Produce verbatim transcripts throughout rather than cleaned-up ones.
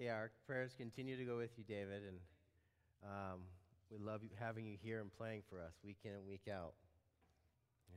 Yeah, our prayers continue to go with you, David, and um, we love you, having you here and playing for us week in and week out. Yeah.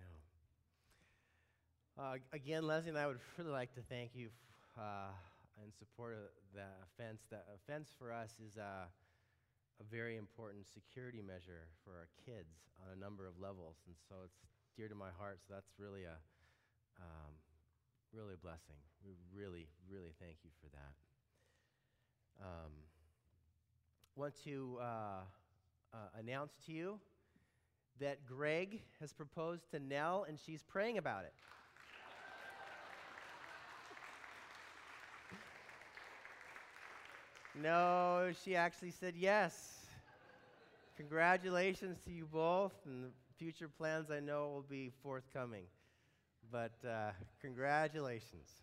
Uh, again, Leslie and I would really like to thank you uh, in support of the offense. The offense for us is uh, a very important security measure for our kids on a number of levels, and so it's dear to my heart. So that's really a um, really a blessing. We really, really thank you for that. Um, want to uh, uh, announce to you that Greg has proposed to Nell, and she's praying about it. No, she actually said yes. Congratulations to you both, and the future plans I know will be forthcoming. But uh, congratulations.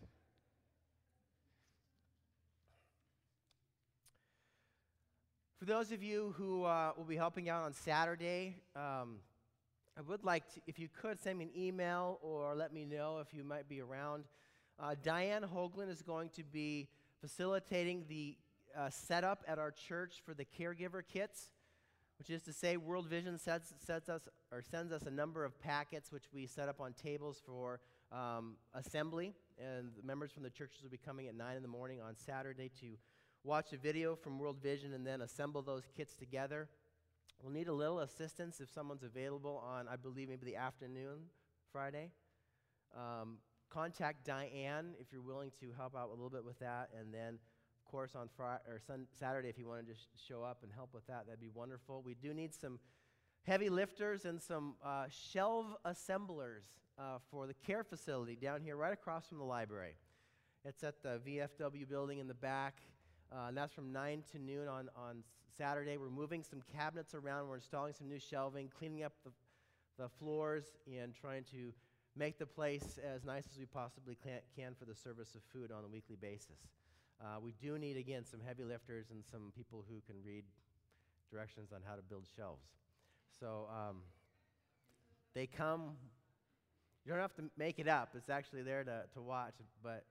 For those of you who uh, will be helping out on Saturday, um, I would like to, if you could, send me an email or let me know if you might be around. Uh, Diane Hoagland is going to be facilitating the uh, setup at our church for the caregiver kits, which is to say World Vision sets, sets us or sends us a number of packets which we set up on tables for um, assembly, and the members from the churches will be coming at nine in the morning on Saturday to watch a video from World Vision and then assemble those kits together. We'll need a little assistance if someone's available on, I believe, maybe the afternoon Friday. Um, contact Diane if you're willing to help out a little bit with that, and then, of course, on Friday or sun, Saturday, if you want to just show up and help with that, that'd be wonderful. We do need some heavy lifters and some uh, shelf assemblers uh, for the care facility down here right across from the library. It's at the V F W building in the back. Uh, and that's from nine to noon on, on Saturday. We're moving some cabinets around. We're installing some new shelving, cleaning up the, the floors, and trying to make the place as nice as we possibly can, can for the service of food on a weekly basis. Uh, we do need, again, some heavy lifters and some people who can read directions on how to build shelves. So um, they come. You don't have to make it up. It's actually there to, to watch, but...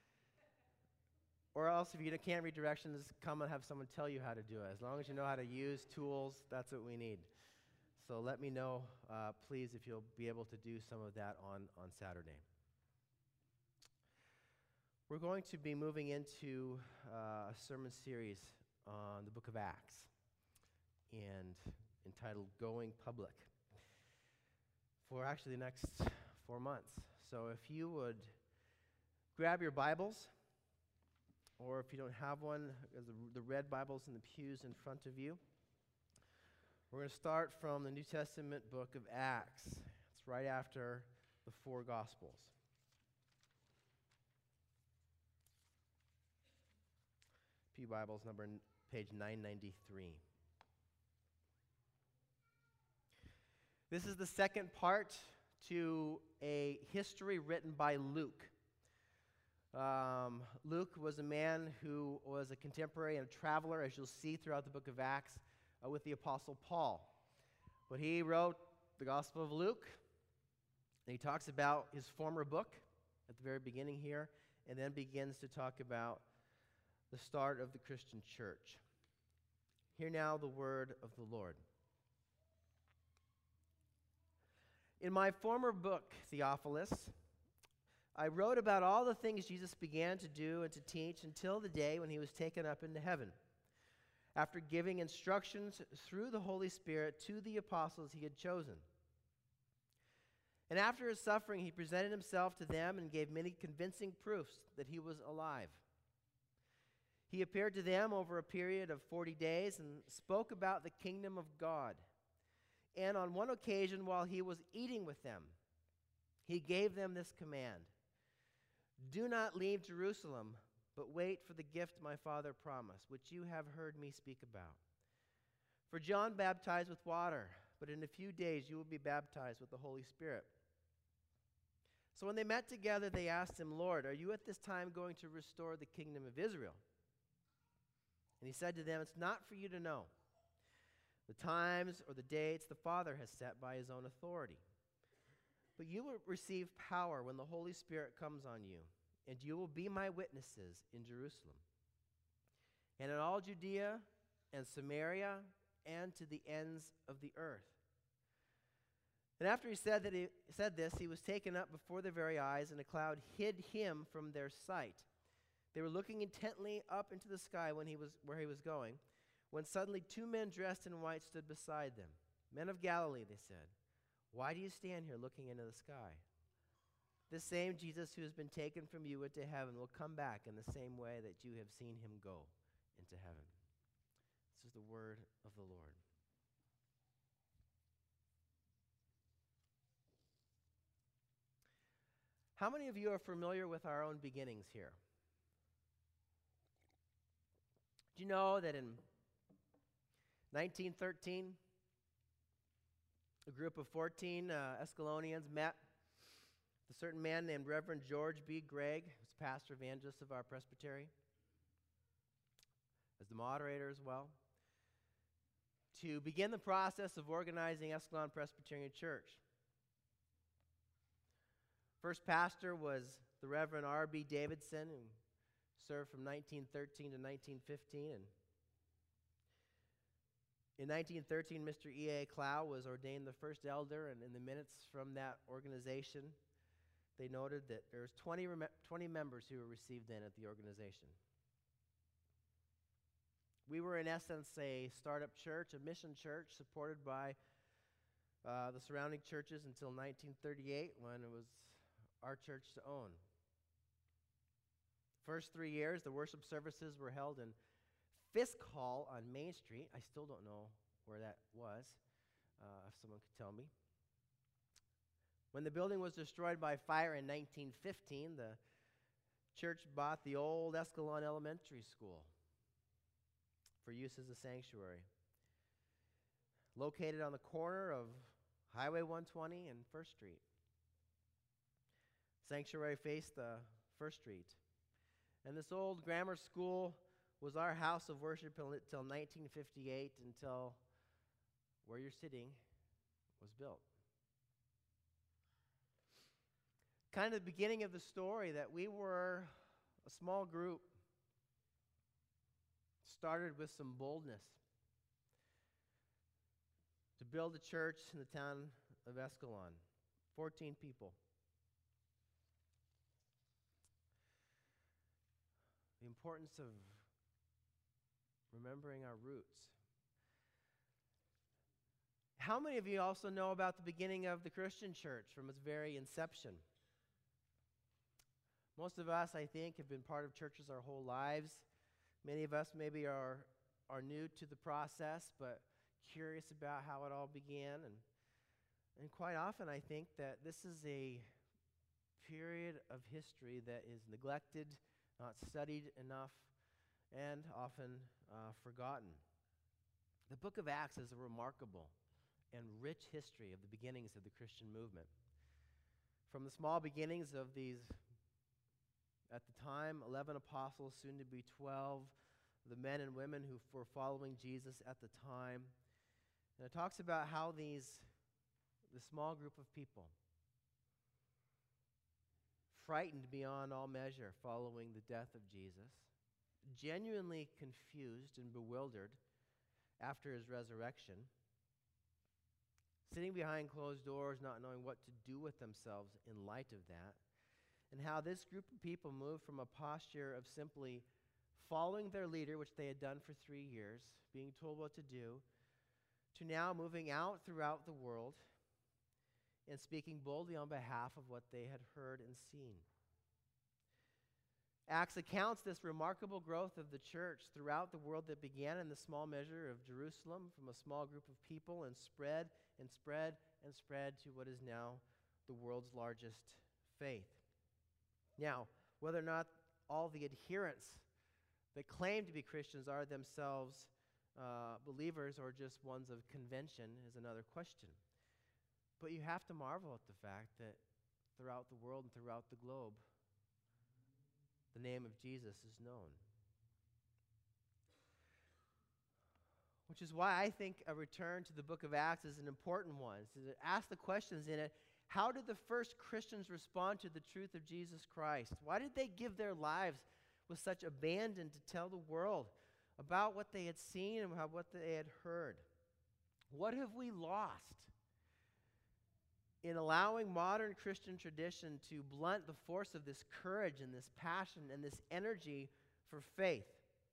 Or else, if you can't read directions, come and have someone tell you how to do it. As long as you know how to use tools, that's what we need. So let me know, uh, please, if you'll be able to do some of that on, on Saturday. We're going to be moving into uh, a sermon series on the book of Acts, and entitled Going Public, for actually the next four months. So if you would grab your Bibles, or if you don't have one, there's the, the red Bibles in the pews in front of you. We're going to start from the New Testament book of Acts. It's right after the four Gospels. Pew Bibles, number page nine ninety-three. This is the second part to a history written by Luke. Um, Luke was a man who was a contemporary and a traveler, as you'll see throughout the book of Acts, uh, with the Apostle Paul. But he wrote the Gospel of Luke, and he talks about his former book at the very beginning here, and then begins to talk about the start of the Christian church. Hear now the word of the Lord. In my former book, Theophilus, I wrote about all the things Jesus began to do and to teach until the day when he was taken up into heaven, after giving instructions through the Holy Spirit to the apostles he had chosen. And after his suffering, he presented himself to them and gave many convincing proofs that he was alive. He appeared to them over a period of forty days and spoke about the kingdom of God. And on one occasion, while he was eating with them, he gave them this command: "Do not leave Jerusalem, but wait for the gift my Father promised, which you have heard me speak about. For John baptized with water, but in a few days you will be baptized with the Holy Spirit." So when they met together, they asked him, "Lord, are you at this time going to restore the kingdom of Israel?" And he said to them, "It's not for you to know the times or the dates the Father has set by his own authority. But you will receive power when the Holy Spirit comes on you, and you will be my witnesses in Jerusalem and in all Judea and Samaria and to the ends of the earth. And after he said that he said this, he was taken up before their very eyes, and a cloud hid him from their sight. They were looking intently up into the sky when he was where he was going, when suddenly two men dressed in white stood beside them. Men of Galilee, they said, why do you stand here looking into the sky? This same Jesus who has been taken from you into heaven will come back in the same way that you have seen him go into heaven. This is the word of the Lord. How many of you are familiar with our own beginnings here? Do you know that in nineteen thirteen, a group of fourteen uh, Escalonians met with a certain man named Reverend George B. Gregg, who's pastor evangelist of our presbytery, as the moderator as well, to begin the process of organizing Escalon Presbyterian Church. First pastor was the Reverend R B Davidson, who served from nineteen thirteen to nineteen fifteen. And in nineteen thirteen, Mister E A Clow was ordained the first elder, and in the minutes from that organization, they noted that there was twenty, rem- twenty members who were received in at the organization. We were, in essence, a startup church, a mission church, supported by uh, the surrounding churches until nineteen thirty-eight, when it was our church to own. First three years, the worship services were held in Fisk Hall on Main Street. I still don't know where that was, uh, if someone could tell me. When the building was destroyed by fire in nineteen fifteen, the church bought the old Escalon Elementary School for use as a sanctuary, located on the corner of Highway one twenty and First Street. Sanctuary faced uh, First Street. And this old grammar school was our house of worship until nineteen fifty-eight, until where you're sitting was built. Kind of the beginning of the story, that we were a small group, started with some boldness to build a church in the town of Escalon. fourteen people. The importance of remembering our roots. How many of you also know about the beginning of the Christian church from its very inception? Most of us, I think, have been part of churches our whole lives. Many of us maybe are, are new to the process, but curious about how it all began. And, and quite often, I think that this is a period of history that is neglected, not studied enough, and often uh, forgotten. The book of Acts is a remarkable and rich history of the beginnings of the Christian movement. From the small beginnings of these, at the time, eleven apostles, soon to be twelve, the men and women who were following Jesus at the time. And it talks about how these, the small group of people, frightened beyond all measure following the death of Jesus, genuinely confused and bewildered after his resurrection, sitting behind closed doors, not knowing what to do with themselves in light of that, and how this group of people moved from a posture of simply following their leader, which they had done for three years, being told what to do, to now moving out throughout the world and speaking boldly on behalf of what they had heard and seen. Acts accounts this remarkable growth of the church throughout the world that began in the small measure of Jerusalem, from a small group of people, and spread and spread and spread to what is now the world's largest faith. Now, whether or not all the adherents that claim to be Christians are themselves uh, believers or just ones of convention is another question. But you have to marvel at the fact that throughout the world and throughout the globe, the name of Jesus is known. Which is why I think a return to the book of Acts is an important one. So to ask the questions in it, how did the first Christians respond to the truth of Jesus Christ? Why did they give their lives with such abandon to tell the world about what they had seen and what they had heard. What have we lost in allowing modern Christian tradition to blunt the force of this courage and this passion and this energy for faith?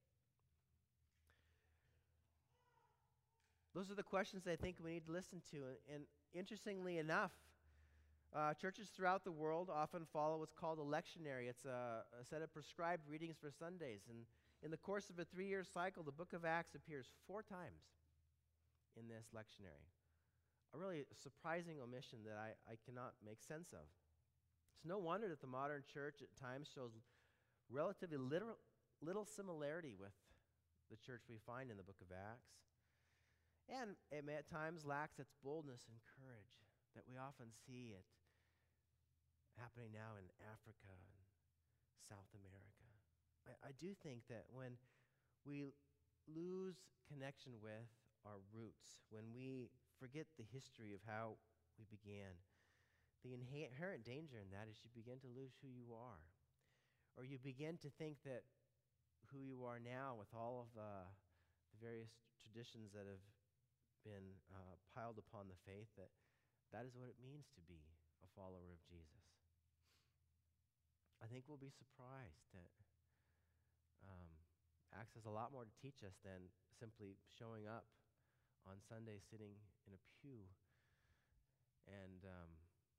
Those are the questions I think we need to listen to. And interestingly enough, uh, churches throughout the world often follow what's called a lectionary. It's a, a set of prescribed readings for Sundays. And in the course of a three-year cycle, the book of Acts appears four times in this lectionary. A really surprising omission that I, I cannot make sense of. It's no wonder that the modern church at times shows relatively little, little similarity with the church we find in the book of Acts. And it may at times lacks its boldness and courage that we often see it happening now in Africa and South America. I, I do think that when we lose connection with our roots, when we forget the history of how we began, the inherent danger in that is you begin to lose who you are. Or you begin to think that who you are now with all of uh, the various traditions that have been uh, piled upon the faith, that that is what it means to be a follower of Jesus. I think we'll be surprised that um, Acts has a lot more to teach us than simply showing up on Sunday, sitting in a pew and um,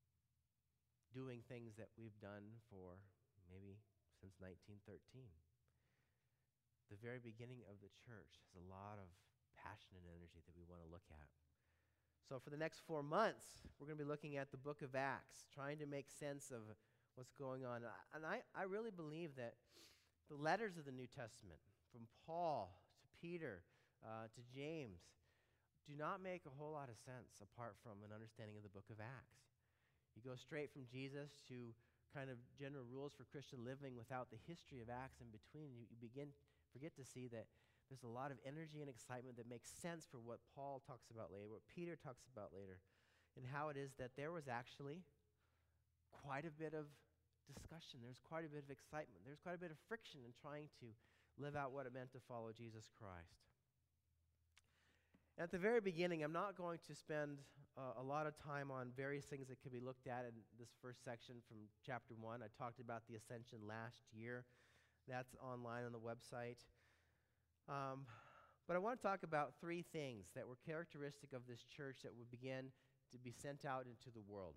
doing things that we've done for maybe since nineteen thirteen. The very beginning of the church has a lot of passion and energy that we want to look at. So for the next four months, we're going to be looking at the book of Acts, trying to make sense of what's going on. And I, I really believe that the letters of the New Testament, from Paul to Peter uh, to James, do not make a whole lot of sense apart from an understanding of the book of Acts. You go straight from Jesus to kind of general rules for Christian living without the history of Acts in between. You, you begin forget to see that there's a lot of energy and excitement that makes sense for what Paul talks about later, what Peter talks about later, and how it is that there was actually quite a bit of discussion. There's quite a bit of excitement. There's quite a bit of friction in trying to live out what it meant to follow Jesus Christ. At the very beginning, I'm not going to spend uh, a lot of time on various things that can be looked at in this first section from chapter one. I talked about the ascension last year. That's online on the website. Um, but I want to talk about three things that were characteristic of this church that would begin to be sent out into the world.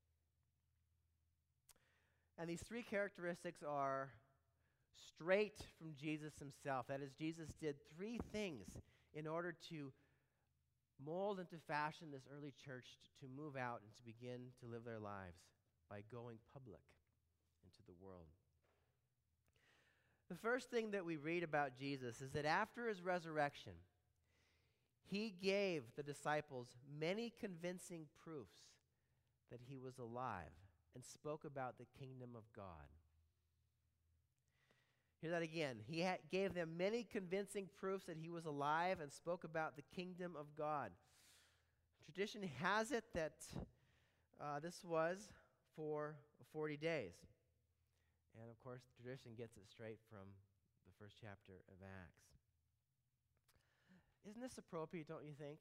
And these three characteristics are straight from Jesus himself. That is, Jesus did three things in order to mold into fashion this early church to, to move out and to begin to live their lives by going public into the world. The first thing that we read about Jesus is that after his resurrection, he gave the disciples many convincing proofs that he was alive and spoke about the kingdom of God. Hear that again. He ha- gave them many convincing proofs that he was alive and spoke about the kingdom of God. Tradition has it that uh, this was for forty days. And of course, tradition gets it straight from the first chapter of Acts. Isn't this appropriate, don't you think?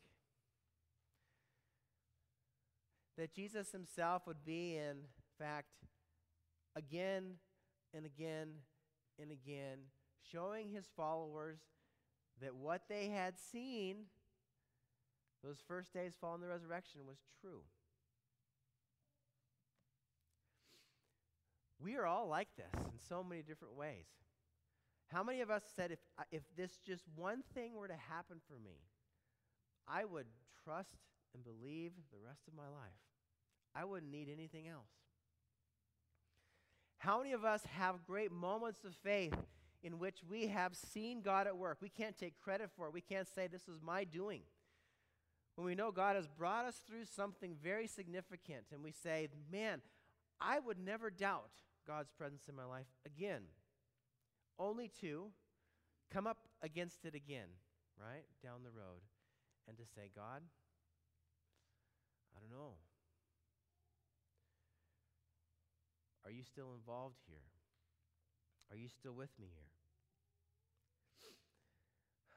That Jesus himself would be, in fact, again and again and again, showing his followers that what they had seen those first days following the resurrection was true. We are all like this in so many different ways. How many of us said, if, if this just one thing were to happen for me, I would trust and believe the rest of my life. I wouldn't need anything else. How many of us have great moments of faith in which we have seen God at work? We can't take credit for it. We can't say this was my doing. When we know God has brought us through something very significant and we say, man, I would never doubt God's presence in my life again, only to come up against it again, right, down the road, and to say, God, I don't know. Are you still involved here? Are you still with me here?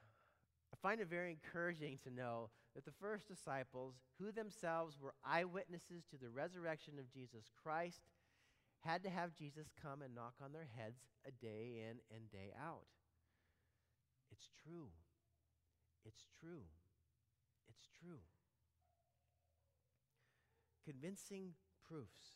find it very encouraging to know that the first disciples, who themselves were eyewitnesses to the resurrection of Jesus Christ, had to have Jesus come and knock on their heads a day in and day out. It's true. It's true. It's true. Convincing proofs.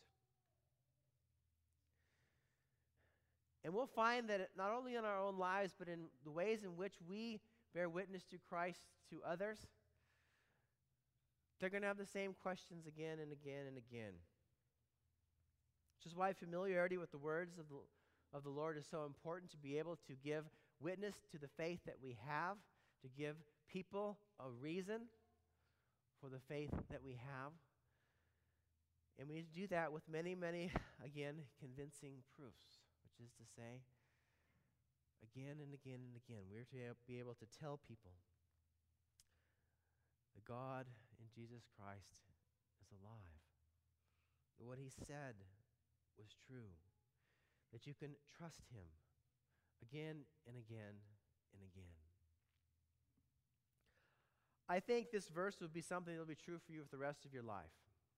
And we'll find that it, not only in our own lives, but in the ways in which we bear witness to Christ to others, they're going to have the same questions again and again and again. Which is why familiarity with the words of the, of the Lord is so important, to be able to give witness to the faith that we have, to give people a reason for the faith that we have. And we need to do that with many, many, again, convincing proofs, which is to say, again and again and again, we're to be able to tell people that God in Jesus Christ is alive, that what he said was true, that you can trust him again and again and again. I think this verse will be something that will be true for you for the rest of your life.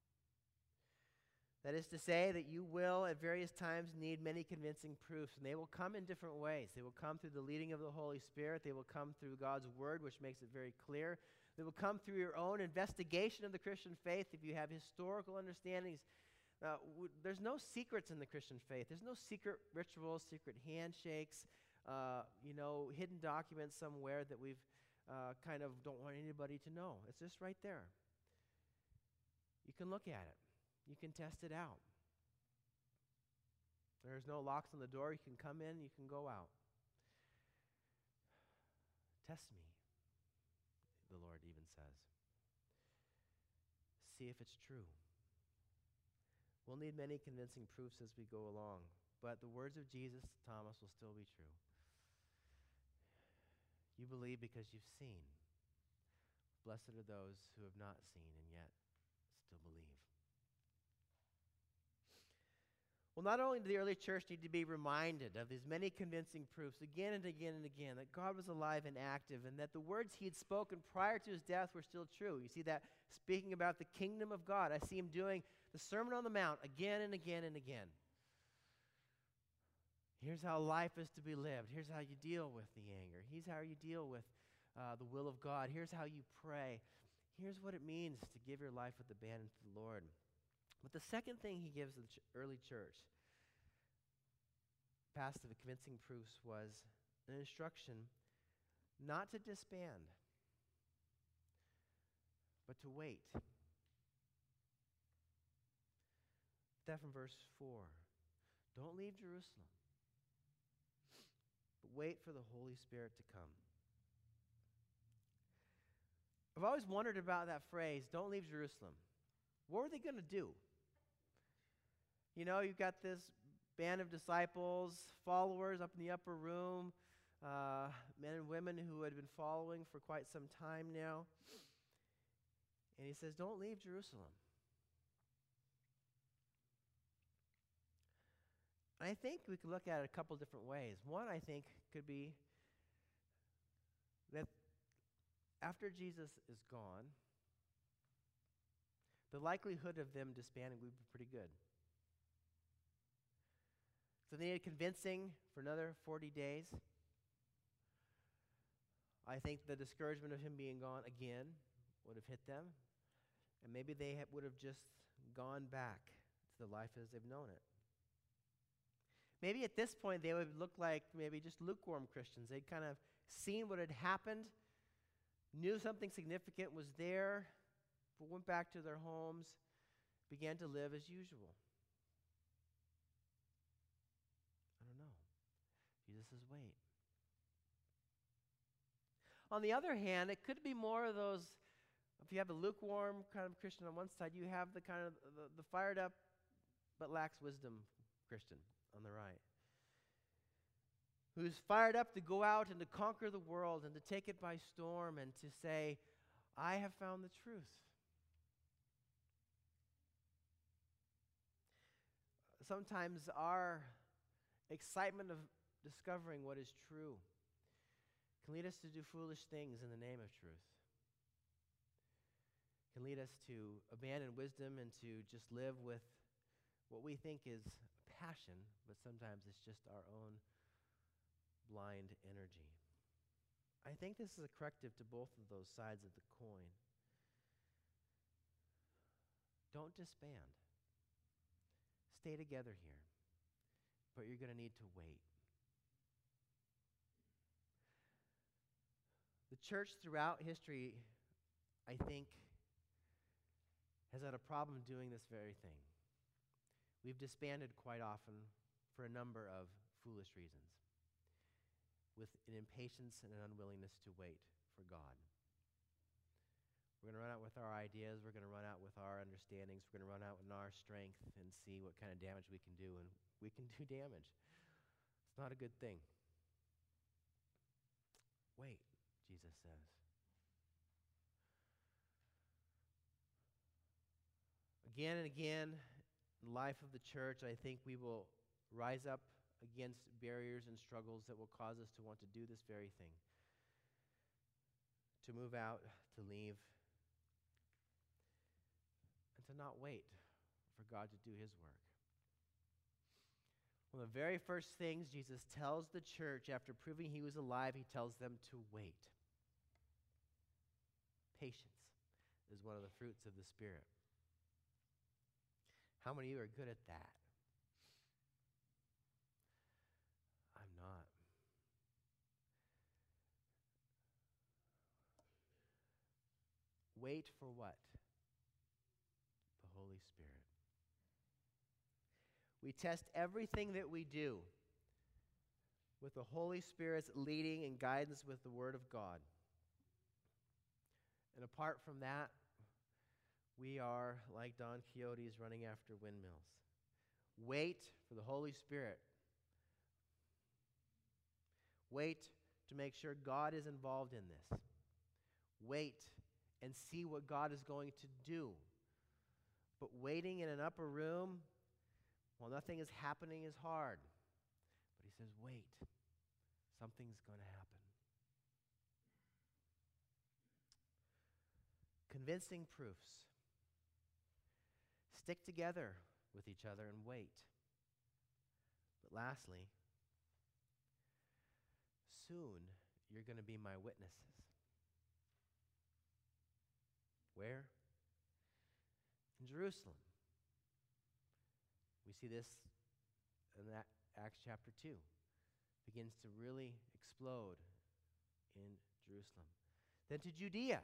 That is to say that you will at various times need many convincing proofs, and they will come in different ways. They will come through the leading of the Holy Spirit. They will come through God's Word, which makes it very clear. They will come through your own investigation of the Christian faith if you have historical understandings. Uh, w- there's no secrets in the Christian faith. There's no secret rituals, secret handshakes, uh, you know, hidden documents somewhere that we've uh, kind of don't want anybody to know. It's just right there. You can look at it. You can test it out. There's no locks on the door. You can come in, you can go out. Test me, the Lord even says. See if it's true. We'll need many convincing proofs as we go along, but the words of Jesus to Thomas will still be true. You believe because you've seen. Blessed are those who have not seen and yet still believe. Well, not only did the early church need to be reminded of these many convincing proofs again and again and again that God was alive and active, and that the words he had spoken prior to his death were still true. You see that speaking about the kingdom of God. I see him doing the Sermon on the Mount again and again and again. Here's how life is to be lived. Here's how you deal with the anger. Here's how you deal with uh, the will of God. Here's how you pray. Here's what it means to give your life with abandon to the Lord. But the second thing he gives the ch- early church, past the convincing proofs, was an instruction not to disband, but to wait. That from verse four. Don't leave Jerusalem, but wait for the Holy Spirit to come. I've always wondered about that phrase, don't leave Jerusalem. What were they going to do? You know, you've got this band of disciples, followers up in the upper room, uh, men and women who had been following for quite some time now. And he says, don't leave Jerusalem. And I think we could look at it a couple different ways. One, I think, could be that after Jesus is gone, the likelihood of them disbanding would be pretty good. So they needed convincing for another forty days. I think the discouragement of him being gone again would have hit them. And maybe they ha- would have just gone back to the life as they've known it. Maybe at this point they would look like maybe just lukewarm Christians. They'd kind of seen what had happened, knew something significant was there, but went back to their homes, began to live as usual. I don't know. Jesus says, wait. On the other hand, it could be more of those, if you have a lukewarm kind of Christian on one side, you have the kind of the, the fired up but lacks wisdom Christian on the right, who's fired up to go out and to conquer the world and to take it by storm and to say, I have found the truth. Sometimes our excitement of discovering what is true can can lead us to do foolish things in the name of truth. Can lead us to abandon wisdom and to just live with what we think is passion, but sometimes it's just our own blind energy. I think this is a corrective to both of those sides of the coin. Don't disband. Stay together here, but you're going to need to wait. The church throughout history, I think, has had a problem doing this very thing. We've disbanded quite often for a number of foolish reasons, with an impatience and an unwillingness to wait for God. We're going to run out with our ideas. We're going to run out with our understandings. We're going to run out with our strength and see what kind of damage we can do, and we can do damage. It's not a good thing. Wait, Jesus says. Again and again, in the life of the church, I think we will rise up against barriers and struggles that will cause us to want to do this very thing. To move out, to leave, and to not wait for God to do his work. One of the very first things Jesus tells the church after proving he was alive, he tells them to wait. Patience is one of the fruits of the Spirit. How many of you are good at that? I'm not. Wait for what? The Holy Spirit. We test everything that we do with the Holy Spirit's leading and guidance with the Word of God. And apart from that, we are like Don Quixotes running after windmills. Wait for the Holy Spirit. Wait to make sure God is involved in this. Wait and see what God is going to do. But waiting in an upper room while nothing is happening is hard. But he says, wait. Something's going to happen. Convincing proofs. Stick together with each other and wait. But lastly, soon you're going to be my witnesses. Where? In Jerusalem. We see this in that Acts chapter two. Begins to really explode in Jerusalem. Then to Judea.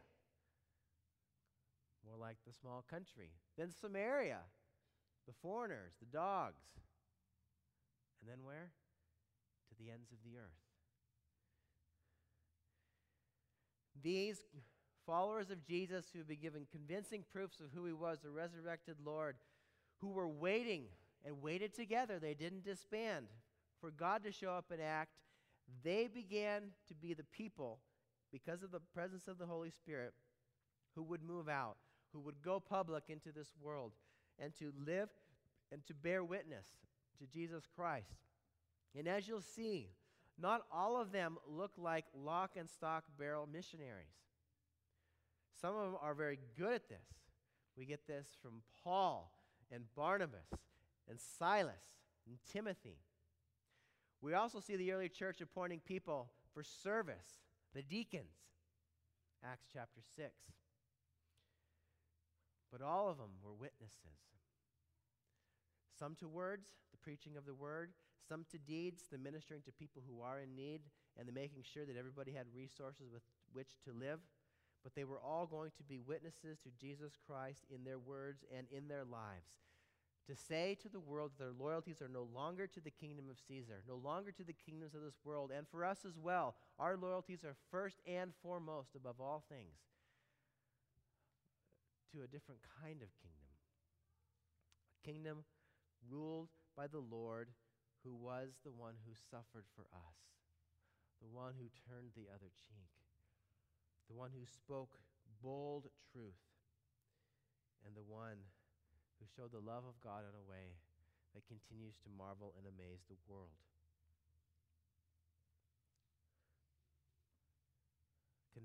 More like the small country. Then Samaria, the foreigners, the dogs. And then where? To the ends of the earth. These followers of Jesus who have been given convincing proofs of who he was, the resurrected Lord, who were waiting and waited together, they didn't disband, for God to show up and act, they began to be the people, because of the presence of the Holy Spirit, who would move out, who would go public into this world and to live and to bear witness to Jesus Christ. And as you'll see, not all of them look like lock and stock barrel missionaries. Some of them are very good at this. We get this from Paul and Barnabas and Silas and Timothy. We also see the early church appointing people for service, the deacons, Acts chapter six. But all of them were witnesses. Some to words, the preaching of the word. Some to deeds, the ministering to people who are in need and the making sure that everybody had resources with which to live. But they were all going to be witnesses to Jesus Christ in their words and in their lives. To say to the world that their loyalties are no longer to the kingdom of Caesar, no longer to the kingdoms of this world, and for us as well, our loyalties are first and foremost above all things to a different kind of kingdom. A kingdom ruled by the Lord who was the one who suffered for us, the one who turned the other cheek, the one who spoke bold truth, and the one who showed the love of God in a way that continues to marvel and amaze the world.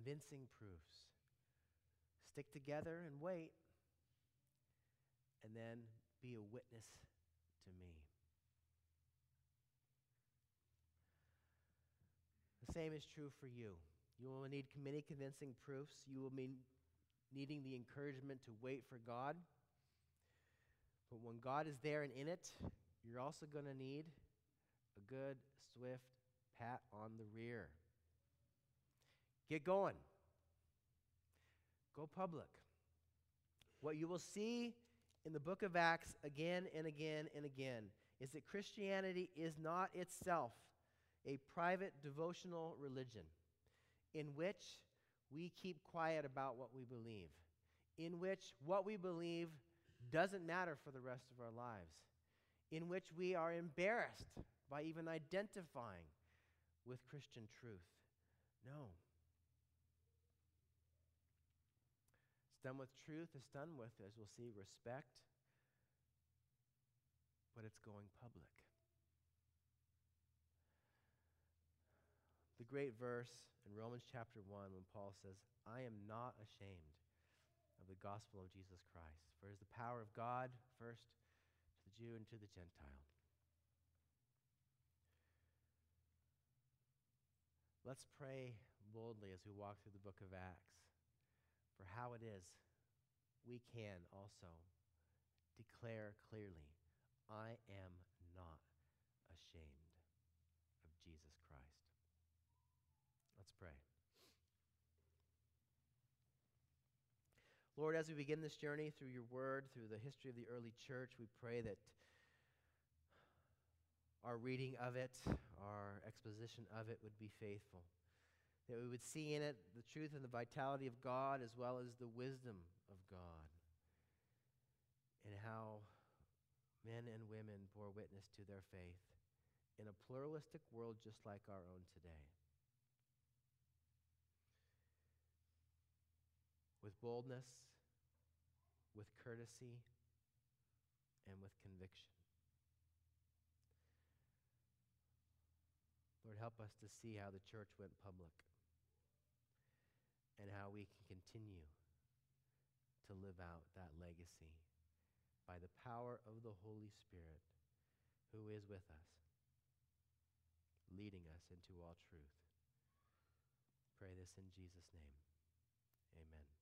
convincing proofs. Stick together and wait, and then be a witness to me. The same is true for you. You will need many convincing proofs. You will be needing the encouragement to wait for God. But when God is there and in it, you're also going to need a good, swift pat on the rear. Get going. Go public. What you will see in the book of Acts again and again and again is that Christianity is not itself a private devotional religion in which we keep quiet about what we believe, in which what we believe doesn't matter for the rest of our lives, in which we are embarrassed by even identifying with Christian truth. No. It's done with truth. It's done with, as we'll see, respect, but it's going public. The great verse in Romans chapter one when Paul says, I am not ashamed of the gospel of Jesus Christ, for it is the power of God, first to the Jew and to the Gentile. Let's pray boldly as we walk through the book of Acts for how it is we can also declare clearly, I am not ashamed of Jesus Christ. Let's pray. Lord, as we begin this journey through your word, through the history of the early church, we pray that our reading of it, our exposition of it would be faithful. That we would see in it the truth and the vitality of God as well as the wisdom of God. And how men and women bore witness to their faith in a pluralistic world just like our own today. With boldness, with courtesy, and with conviction. Lord, help us to see how the church went public and how we can continue to live out that legacy by the power of the Holy Spirit who is with us, leading us into all truth. Pray this in Jesus' name. Amen.